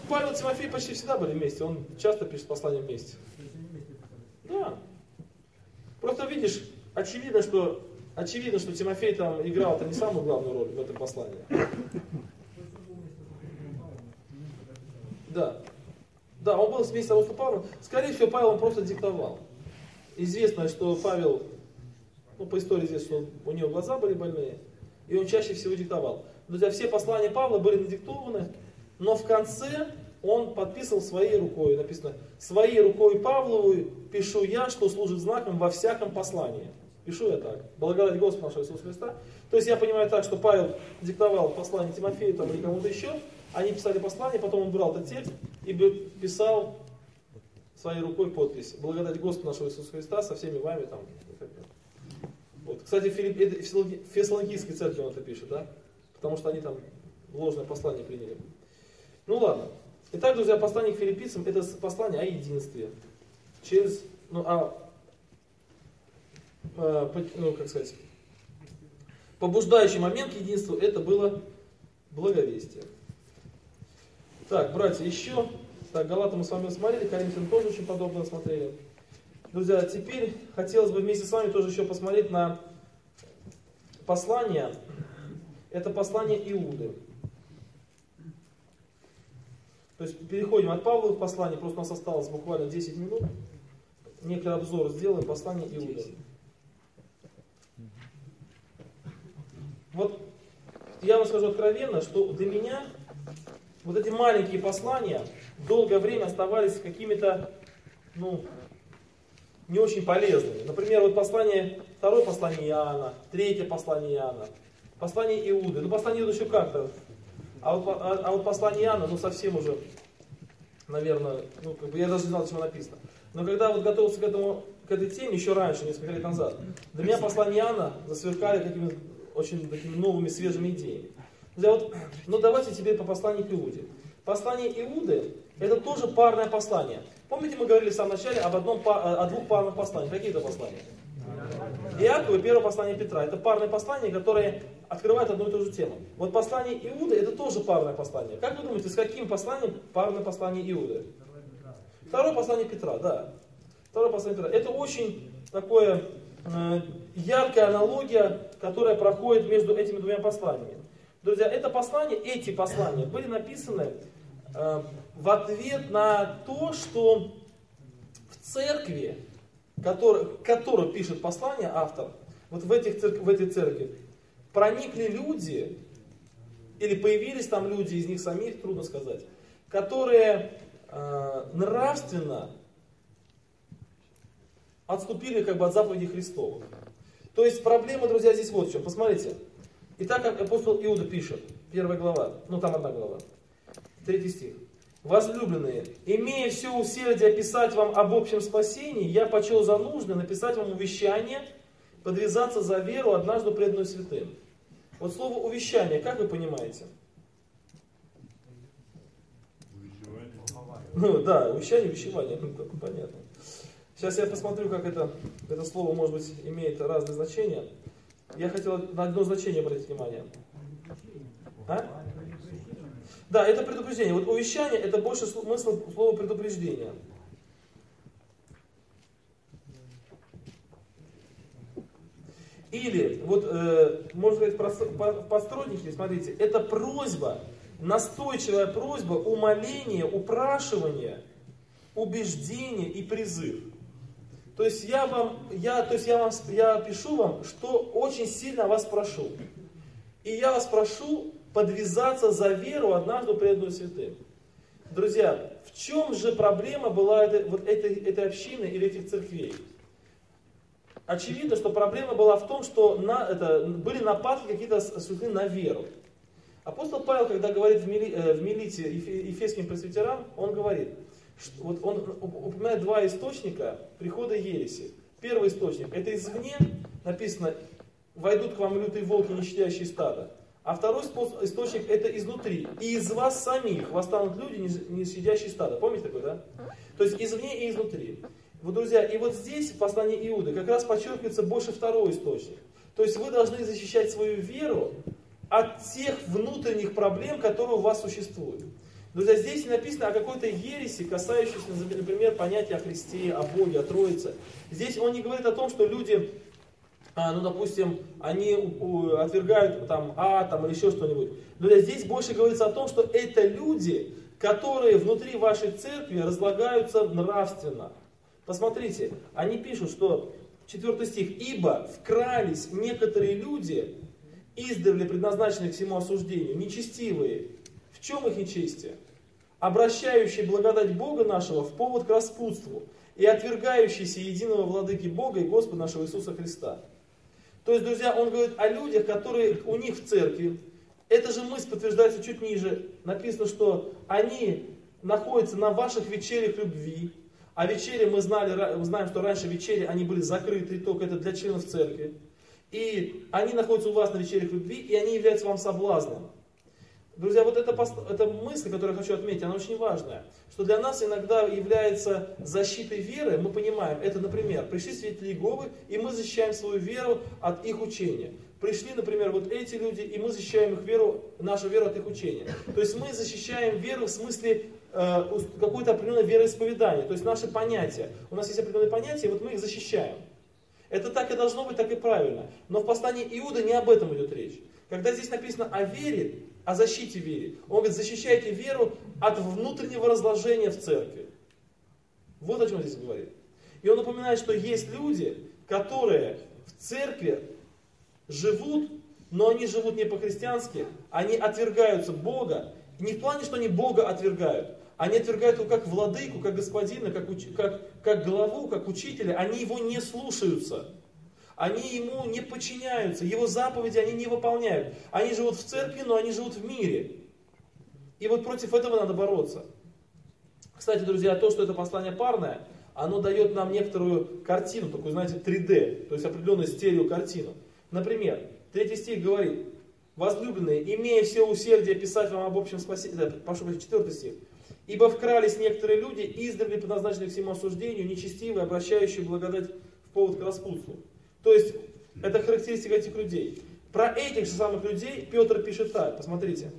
Павел и Тимофей почти всегда были вместе, он часто пишет послания вместе. Да. Просто видишь, очевидно, что Тимофей там играл-то не самую главную роль в этом послании. Да. Да, он был вместе с апостолом Павлом. Скорее всего, Павел он просто диктовал. Известно, что Павел, по истории известно, что у него глаза были больные, и он чаще всего диктовал. Друзья, все послания Павла были надиктованы, но в конце он подписывал своей рукой. Написано: «Своей рукой Павловой пишу я, что служит знаком во всяком послании». Пишу я так. Благодать Господа нашего Иисуса Христа. То есть я понимаю так, что Павел диктовал послание Тимофею там, или кому-то еще, они писали послание, потом он брал этот текст и писал своей рукой подпись: «Благодать Господа нашего Иисуса Христа со всеми вами». Там, вот. Кстати, в Фессалоникийской церкви он это пишет, да? Потому что они там ложное послание приняли. Ну ладно. Итак, друзья, послание к филиппийцам — это послание о единстве. Через, как сказать, побуждающий момент к единству — это было благовестие. Так, братья, еще. Так, Галатам мы с вами смотрели, Коринфянам тоже очень подобно смотрели. Друзья, теперь хотелось бы вместе с вами тоже еще посмотреть на послание. Это послание Иуды. То есть переходим от Павловых посланий, просто у нас осталось буквально 10 минут. Некий обзор сделаем, послание Иуды. Вот я вам скажу откровенно, что для меня вот эти маленькие послания долгое время оставались какими-то, не очень полезными. Например, вот второе послание Иоанна, третье послание Иоанна, послание Иуды. Послание Иуды еще как-то. А вот послание Иоанна, совсем уже, наверное, я даже не знал, чего написано. Но когда вот готовился к этой теме, еще раньше, несколько лет назад, для меня послание Иоанна засверкали какими-то очень такими новыми, свежими идеями. Давайте теперь по посланию к Иуде. Послание Иуды — это тоже парное послание. Помните, мы говорили в самом начале о двух парных посланиях. Какие это послания? Иакова и первое послание Петра. Это парные послания, которые открывают одну и ту же тему. Вот послание Иуды — это тоже парное послание. Как вы думаете, с каким посланием парное послание Иуды? Второе послание Петра, да. Второе послание Петра. Это очень такое яркая аналогия, которая проходит между этими двумя посланиями. Друзья, эти послания были написаны в ответ на то, что в церкви, которую пишет послание автор, вот в этой церкви проникли люди, или появились там люди, из них самих, трудно сказать, которые нравственно отступили от заповедей Христовых. То есть проблема, друзья, здесь вот в чем. Посмотрите. Итак, апостол Иуда пишет, 1 глава, там 1 глава, 3 стих. «Возлюбленные, имея все усердие писать вам об общем спасении, я почел за нужное написать вам увещание, подвязаться за веру, однажды преданную святым». Вот слово «увещание», как вы понимаете? Да, увещание, увещевание, понятно. Сейчас я посмотрю, как это слово, может быть, имеет разные значения. Я хотел на одно значение обратить внимание. Да, это предупреждение. Вот увещание — это больше смысл слова предупреждения. Или, можно сказать, постройники, смотрите, это просьба, настойчивая просьба, умоление, упрашивание, убеждение и призыв. То есть я пишу вам, что очень сильно вас прошу. И я вас прошу подвязаться за веру, однажды преданную святым. Друзья, в чем же проблема была этой общины или этих церквей? Очевидно, что проблема была в том, что были нападки какие-то осуществлены на веру. Апостол Павел, когда говорит в Милите ефесским пресвитерам, он говорит, он упоминает два источника прихода ереси. Первый источник — это извне, написано: «Войдут к вам лютые волки, не щадящие стада». А второй источник — это изнутри. «И из вас самих восстанут люди, не щадящие стада». Помните такое, да? То есть извне и изнутри. Друзья, и здесь в послании Иуды как раз подчеркивается больше второй источник. То есть вы должны защищать свою веру от тех внутренних проблем, которые у вас существуют. Друзья, здесь не написано о какой-то ереси, касающейся, например, понятия о Христе, о Боге, о Троице. Здесь он не говорит о том, что люди, ну, допустим, они отвергают там или еще что-нибудь. Друзья, здесь больше говорится о том, что это люди, которые внутри вашей церкви разлагаются нравственно. Посмотрите, они пишут, что 4 стих: «Ибо вкрались некоторые люди, издревле предназначенные к всему осуждению, нечестивые». В чем их нечестие? «Обращающие благодать Бога нашего в повод к распутству и отвергающиеся единого владыки Бога и Господа нашего Иисуса Христа». То есть, друзья, он говорит о людях, которые у них в церкви. Эта же мысль подтверждается чуть ниже. Написано, что они находятся на ваших вечерях любви. А вечери мы знаем, что раньше вечери они были закрыты, только это для членов церкви. И они находятся у вас на вечерях любви, и они являются вам соблазном. Друзья, вот эта мысль, которую я хочу отметить, она очень важная. Что для нас иногда является защитой веры, мы понимаем, это, например, пришли свидетели Иеговы, и мы защищаем свою веру от их учения. Пришли, например, вот эти люди, и мы защищаем их веру, нашу веру от их учения. То есть мы защищаем веру в смысле какое-то определенное вероисповедание, то есть наши понятия. У нас есть определенные понятия, и вот мы их защищаем. Это так и должно быть, так и правильно. Но в послании Иуды не об этом идет речь. Когда здесь написано о вере, о защите веры, он говорит: защищайте веру от внутреннего разложения в церкви. Вот о чем здесь говорит. И он напоминает, что есть люди, которые в церкви живут, но они живут не по-христиански, они отвергаются Бога. Не в плане, что они Бога отвергают, они отвергают его как владыку, как господина, как главу, как учителя. Они его не слушаются. Они ему не подчиняются, его заповеди они не выполняют. Они живут в церкви, но они живут в мире. И вот против этого надо бороться. Кстати, друзья, то, что это послание парное, оно дает нам некоторую картину, такую, знаете, 3D, то есть определенную стереокартину. Например, 3 стих говорит: «Возлюбленные, имея все усердие писать вам об общем спасении», прошу прощения, 4 стих, «Ибо вкрались некоторые люди, издревле предназначенные к всему осуждению, нечестивые, обращающие благодать в повод к распутству». То есть, это характеристика этих людей. Про этих же самых людей Петр пишет так, посмотрите.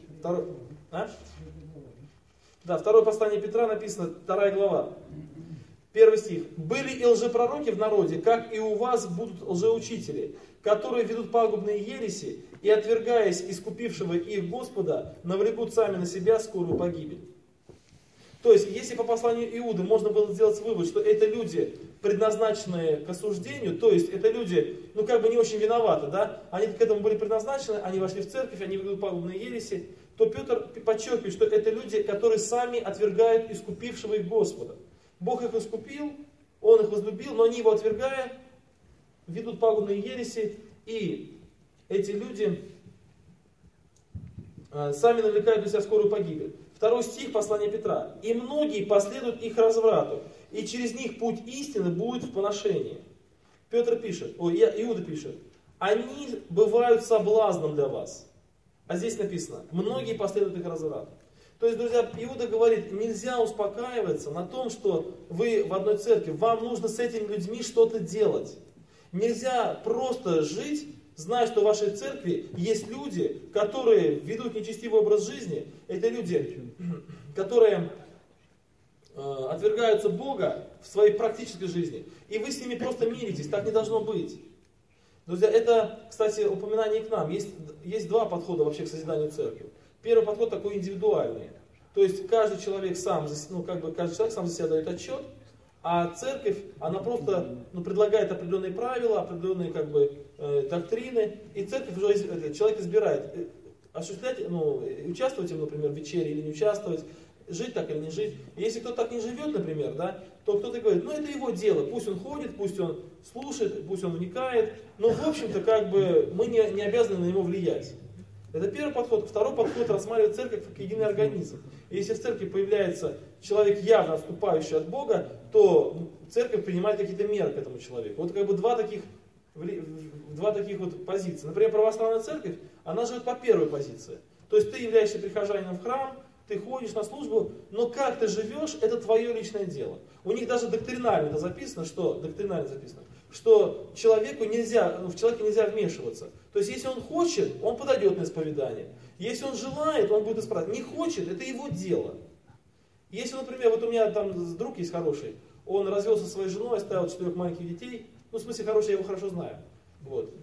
Второе послание Петра написано, 2 глава, 1 стих. «Были и лжепророки в народе, как и у вас будут лжеучители, которые ведут пагубные ереси, и, отвергаясь искупившего их Господа, навлекут сами на себя скорую погибель». То есть, если по посланию Иуды можно было сделать вывод, что это люди, предназначенные к осуждению, то есть это люди, не очень виноваты, да? Они к этому были предназначены, они вошли в церковь, они ведут пагубные ереси, то Петр подчеркивает, что это люди, которые сами отвергают искупившего их Господа. Бог их искупил, Он их возлюбил, но они его отвергая, ведут пагубные ереси, и эти люди сами навлекают на себя скорую погибель. 2 стих послания Петра. «И многие последуют их разврату, и через них путь истины будет в поношении». Иуда пишет: «Они бывают соблазном для вас». А здесь написано: «Многие последуют их разврату». То есть, друзья, Иуда говорит, нельзя успокаиваться на том, что вы в одной церкви, вам нужно с этими людьми что-то делать. Нельзя просто жить, зная, что в вашей церкви есть люди, которые ведут нечестивый образ жизни. Это люди, которые отвергаются Бога в своей практической жизни. И вы с ними просто миритесь, так не должно быть. Друзья, это, кстати, упоминание к нам. Есть 2 подхода вообще к созиданию церкви. Первый подход такой индивидуальный. То есть каждый человек сам за себя дает отчет, а церковь, она просто предлагает определенные правила, определенные доктрины, и церковь уже, человек избирает, осуществлять, участвовать, например, в вечере или не участвовать, жить так или не жить. И если кто-то так не живет, например, да, то кто-то говорит, это его дело, пусть он ходит, пусть он слушает, пусть он вникает, но в общем-то мы не обязаны на него влиять. Это первый подход. Второй подход рассматривает церковь как единый организм. И если в церкви появляется человек, явно отступающий от Бога, то церковь принимает какие-то меры к этому человеку. Вот два таких позиции. Например, православная церковь, она живет по первой позиции. То есть ты являешься прихожанином в храм, ты ходишь на службу, но как ты живешь, это твое личное дело. У них даже доктринально записано, что в человеке нельзя вмешиваться. То есть, если он хочет, он подойдет на исповедание. Если он желает, он будет исправлять. Не хочет, это его дело. Если, например, вот у меня там друг есть хороший, он развелся со своей женой, оставил 4 маленьких детей, ну, в смысле хороший, я его хорошо знаю. Вот.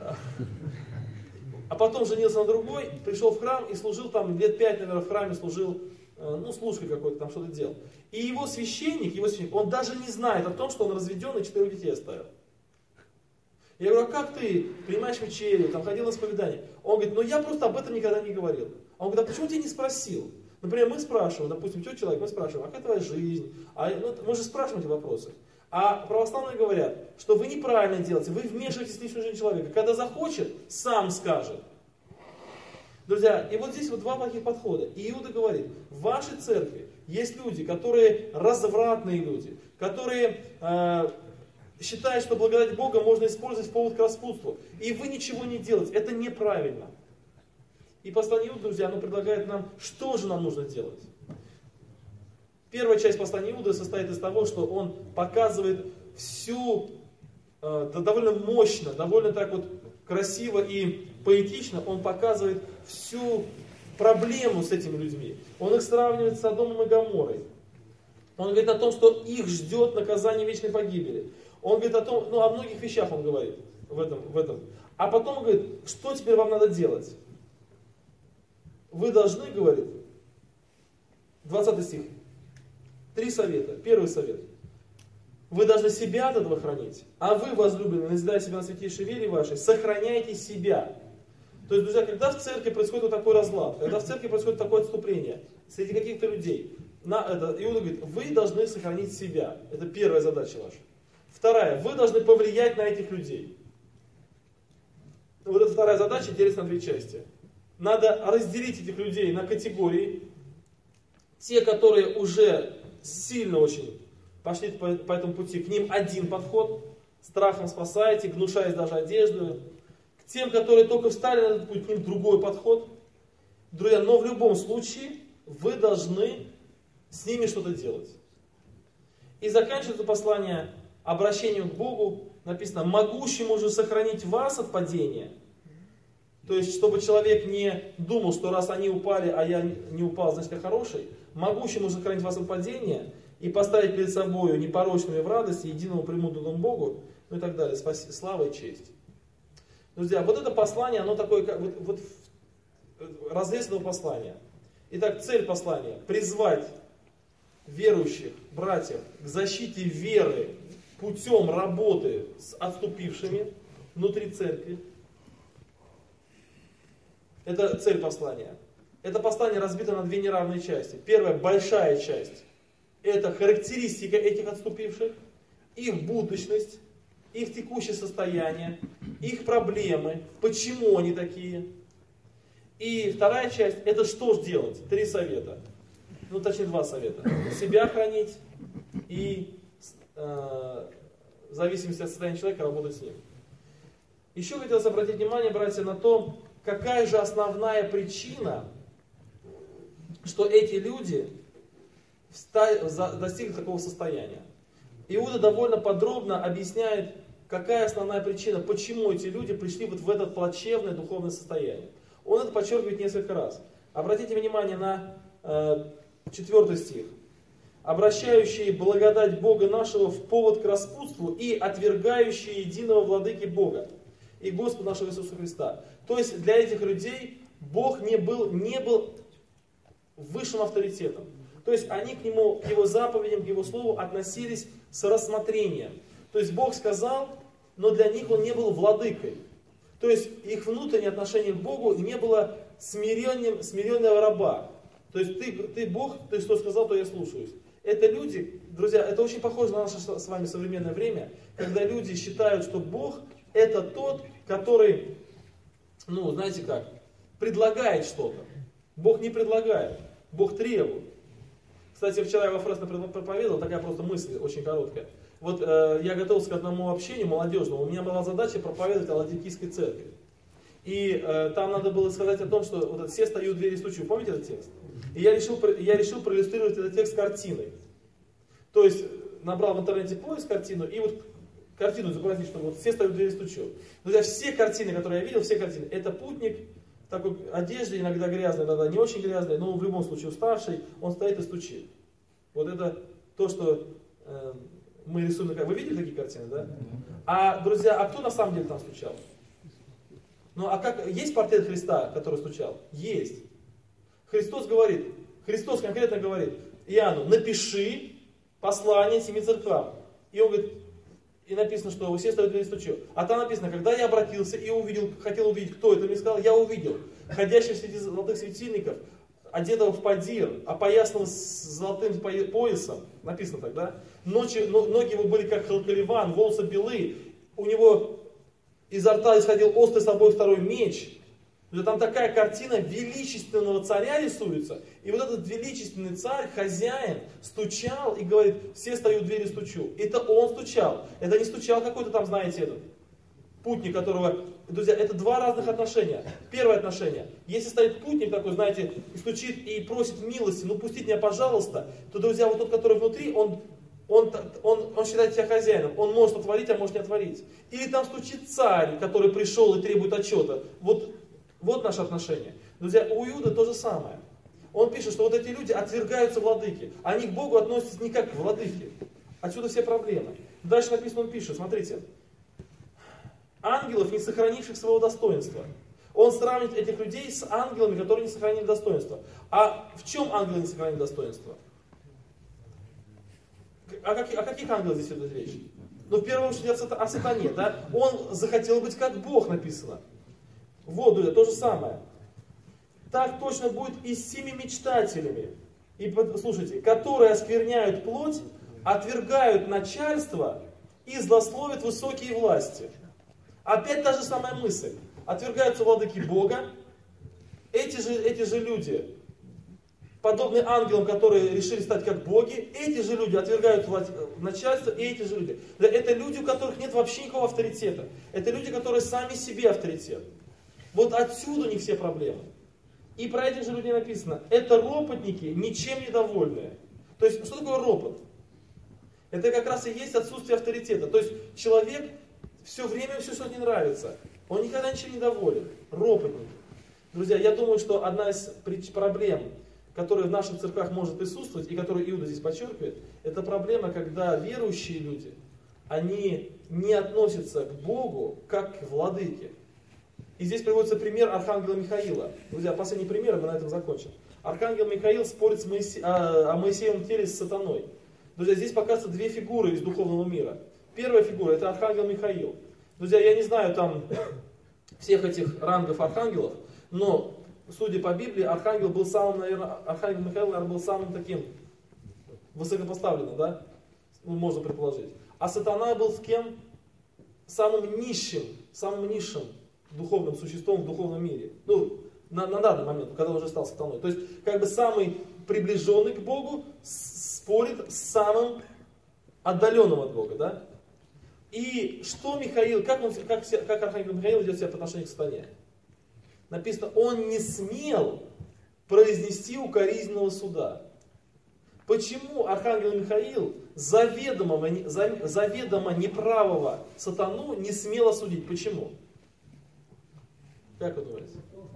А потом женился на другой, пришел в храм и служил там лет 5, наверное, в храме служил, ну, служкой какой-то, там что-то делал. И его священник, он даже не знает о том, что он разведен и 4 детей оставил. Я говорю, а как ты принимаешь вечерю, там ходил на исповедание? Он говорит, ну я просто об этом никогда не говорил. А он говорит, а почему ты не спросил? Например, мы спрашиваем, допустим, идет человек, мы спрашиваем, а как твоя жизнь? Мы же спрашиваем эти вопросы. А православные говорят, что вы неправильно делаете, вы вмешиваетесь в личную жизнь человека. Когда захочет, сам скажет. Друзья, и вот здесь вот 2 плохих подхода. И Иуда говорит, в вашей церкви есть люди, которые развратные люди, которые считают, что благодать Бога можно использовать в повод к распутству. И вы ничего не делаете. Это неправильно. И послание Иуды, друзья, оно предлагает нам, что же нам нужно делать. Первая часть послания Иуды состоит из того, что он показывает всю, довольно мощно, довольно так вот красиво и поэтично, он показывает всю проблему с этими людьми. Он их сравнивает с Содомом и Гоморрой. Он говорит о том, что их ждет наказание вечной погибели. Он говорит о том, ну, о многих вещах он говорит в этом. А потом он говорит, что теперь вам надо делать? Вы должны, говорит, 20 стих, 3 совета. Первый совет. Вы должны себя от этого хранить, а вы, возлюбленные, назидая себя на святейшей вере вашей, сохраняйте себя. То есть, друзья, когда в церкви происходит вот такой разлад, когда в церкви происходит такое отступление среди каких-то людей, Иуда говорит, вы должны сохранить себя. Это первая задача ваша. Вторая, вы должны повлиять на этих людей. Вот эта вторая задача делится на 2 части. Надо разделить этих людей на категории. Те, которые уже сильно очень пошли по этому пути, к ним один подход. Страхом спасаете, гнушаясь даже одеждой. К тем, которые только встали на этот путь, к ним другой подход. Друзья, но в любом случае вы должны с ними что-то делать. И заканчивается послание обращением к Богу. Написано, могущему же сохранить вас от падения. То есть, чтобы человек не думал, что раз они упали, а я не упал, значит я хороший. Могущему сохранить вас от падения и поставить перед собой непорочными в радости, единому премудрому Богу, ну и так далее. Слава и честь. Друзья, вот это послание, оно такое, как вот разрез этого послания. Итак, цель послания – призвать верующих братьев к защите веры путем работы с отступившими внутри церкви. Это цель послания. Это послание разбито на 2 неравные части. Первая, большая часть, это характеристика этих отступивших, их будущность, их текущее состояние, их проблемы, почему они такие. И вторая часть, это что же делать? 3 совета. Ну, точнее, 2 совета. Себя хранить и в зависимости от состояния человека работать с ним. Еще хотелось обратить внимание, братья, на то, какая же основная причина, что эти люди достигли такого состояния. Иуда довольно подробно объясняет, какая основная причина, почему эти люди пришли вот в это плачевное духовное состояние. Он это подчеркивает несколько раз. Обратите внимание на 4 стих. «Обращающие благодать Бога нашего в повод к распутству и отвергающие единого владыки Бога и Господа нашего Иисуса Христа». То есть для этих людей Бог не был высшим авторитетом. То есть они к Нему, к Его заповедям, к Его Слову относились с рассмотрением. То есть Бог сказал, но для них Он не был владыкой. То есть их внутреннее отношение к Богу не было смиренного раба. То есть ты Бог, ты что сказал, то я слушаюсь. Это люди, друзья, это очень похоже на наше с вами современное время, когда люди считают, что Бог это тот, который, ну, знаете как, предлагает что-то. Бог не предлагает, Бог требует. Кстати, вчера я во Фресно проповедовал, такая просто мысль, очень короткая. Вот я готовился к одному общению молодежному, у меня была задача проповедовать о Ладикийской церкви. И там надо было сказать о том, что вот все стою у двери стучу. Помните этот текст? И я решил проиллюстрировать этот текст картиной. То есть набрал в интернете поиск картину, и вот картину изобразить, что вот все стоят у двери стучу. Друзья, все картины, которые я видел, все картины, это путник в такой одежде, иногда грязной, иногда не очень грязной, но в любом случае уставший, он стоит и стучит. Вот это то, что мы рисуем. Вы видели такие картины, да? А, друзья, а кто на самом деле там стучал? Ну, а как, есть портрет Христа, который стучал? Есть. Христос конкретно говорит Иоанну, напиши послание 7 церквам. И он говорит, и написано, что все стоят и стучу. А там написано, когда я обратился и увидел, хотел увидеть, кто это мне сказал, я увидел ходящих среди золотых светильников, одетого в подир, опоясанного с золотым поясом. Написано так, да? Ноги его были как халкаливан, волосы белые, у него изо рта исходил острый с обоих второй меч. Там такая картина величественного царя рисуется. И вот этот величественный царь, хозяин, стучал и говорит, все стою у двери стучу. Это он стучал. Это не стучал какой-то там, знаете, этот путник, которого... Друзья, это два разных отношения. Первое отношение. Если стоит путник такой, знаете, и стучит и просит милости, ну пустите меня, пожалуйста, то, друзья, вот тот, который внутри, он считает себя хозяином. Он может отворить, а может не отворить. Или там стучит царь, который пришел и требует отчета. Вот наше отношение. Друзья, у Иуды то же самое. Он пишет, что вот эти люди отвергаются владыки. Они к Богу относятся не как к владыке. Отсюда все проблемы. Дальше написано, он пишет, смотрите. Ангелов, не сохранивших своего достоинства. Он сравнивает этих людей с ангелами, которые не сохранили достоинство. А в чем ангелы не сохранили достоинство? О каких ангелах здесь идет речь? Ну, в первую очередь о сатане, да? Он захотел быть как Бог, написано. Вот, друзья, то же самое. Так точно будет и с семи мечтателями. И слушайте, которые оскверняют плоть, отвергают начальство и злословят высокие власти. Опять та же самая мысль. Отвергаются владыки Бога. Эти же люди, подобные ангелам, которые решили стать как боги, эти же люди отвергают начальство, и эти же люди. Это люди, у которых нет вообще никакого авторитета. Это люди, которые сами себе авторитет. Вот отсюда у них все проблемы. И про этих же людей написано, это ропотники, ничем недовольные. То есть, что такое ропот? Это как раз и есть отсутствие авторитета. То есть, человек все время все что-то не нравится. Он никогда ничем не доволен. Ропотник. Друзья, я думаю, что одна из проблем, которая в наших церквах может присутствовать, и которую Иуда здесь подчеркивает, это проблема, когда верующие люди, они не относятся к Богу как к владыке. И здесь приводится пример архангела Михаила. Друзья, последний пример, и мы на этом закончим. Архангел Михаил спорит о Моисеевом теле с сатаной. Друзья, здесь показываются две фигуры из духовного мира. Первая фигура – это архангел Михаил. Друзья, я не знаю там всех этих рангов архангелов, но, судя по Библии, архангел Михаил, наверное, был самым таким высокопоставленным, да? Ну, можно предположить. А сатана был с кем? Самым низшим духовным существом в духовном мире. Ну, на данный момент, когда он уже стал сатаной. То есть, как бы самый приближенный к Богу спорит с самым отдаленным от Бога, да? И что Михаил, как архангел Михаил ведет себя по отношению к сатане? Написано, он не смел произнести укоризненного суда. Почему архангел Михаил заведомо неправого сатану не смел осудить? Почему? Как вы думаете?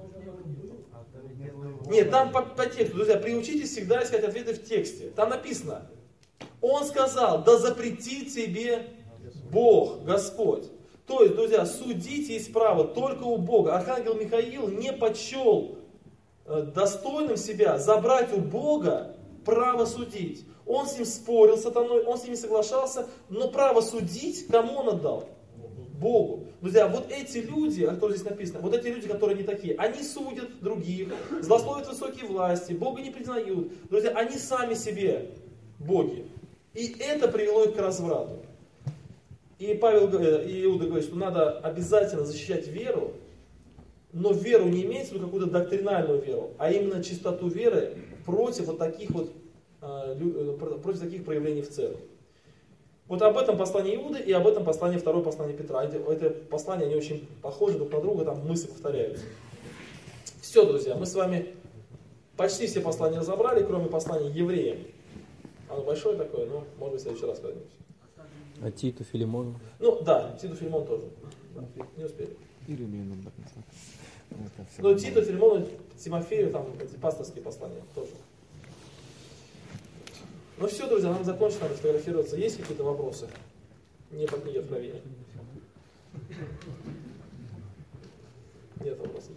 Нет, там по тексту, друзья, приучитесь всегда искать ответы в тексте. Там написано, он сказал, да запретит тебе Бог, Господь. То есть, друзья, судить есть право только у Бога. Архангел Михаил не почел достойным себя забрать у Бога право судить. Он с ним спорил, сатаной, он с ним не соглашался, но право судить кому он отдал? Богу. Друзья, вот эти люди, которые здесь написано, вот эти люди, которые не такие, они судят других, злословят высокие власти, Бога не признают. Друзья, они сами себе боги. И это привело их к разврату. И Иуда говорит, что надо обязательно защищать веру, но веру не имеется в виду какую-то доктринальную веру, а именно чистоту веры против вот таких проявлений в церкви. Вот об этом послание Иуды и об этом послание, второе послание Петра. Это послания, они очень похожи друг на друга, там мысли повторяются. Все, друзья, мы с вами почти все послания разобрали, кроме послания евреям. Оно большое такое, но может быть в следующий раз когда-нибудь. А Титу, Филимону? Ну да, Титу, Филимон тоже. Да, не успели. И Римлянам до конца. Но Титу, Филимону, Тимофею, там эти пасторские послания тоже. Ну все, друзья, нам закончить, надо фотографироваться. Есть какие-то вопросы? Не по книге Откровения.